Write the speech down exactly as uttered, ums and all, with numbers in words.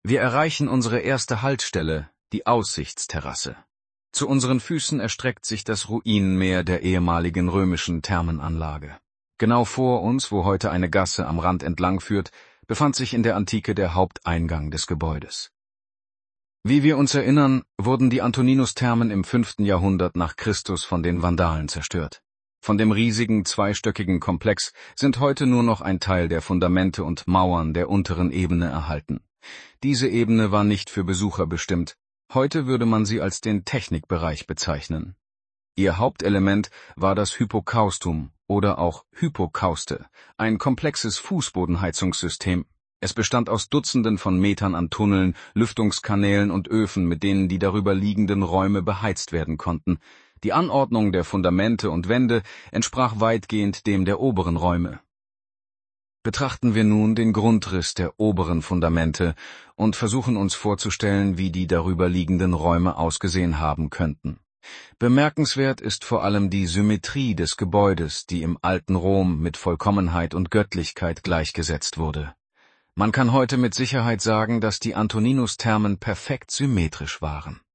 Wir erreichen unsere erste Haltestelle, die Aussichtsterrasse. Zu unseren Füßen erstreckt sich das Ruinenmeer der ehemaligen römischen Thermenanlage. Genau vor uns, wo heute eine Gasse am Rand entlang führt, befand sich in der Antike der Haupteingang des Gebäudes. Wie wir uns erinnern, wurden die Antoninus-Thermen im fünften Jahrhundert nach Christus von den Vandalen zerstört. Von dem riesigen, zweistöckigen Komplex sind heute nur noch ein Teil der Fundamente und Mauern der unteren Ebene erhalten. Diese Ebene war nicht für Besucher bestimmt. Heute würde man sie als den Technikbereich bezeichnen. Ihr Hauptelement war das Hypokaustum oder auch Hypokauste, ein komplexes Fußbodenheizungssystem. Es bestand aus Dutzenden von Metern an Tunneln, Lüftungskanälen und Öfen, mit denen die darüber liegenden Räume beheizt werden konnten. Die Anordnung der Fundamente und Wände entsprach weitgehend dem der oberen Räume. Betrachten wir nun den Grundriss der oberen Fundamente und versuchen uns vorzustellen, wie die darüber liegenden Räume ausgesehen haben könnten. Bemerkenswert ist vor allem die Symmetrie des Gebäudes, die im alten Rom mit Vollkommenheit und Göttlichkeit gleichgesetzt wurde. Man kann heute mit Sicherheit sagen, dass die Antoninus-Thermen perfekt symmetrisch waren.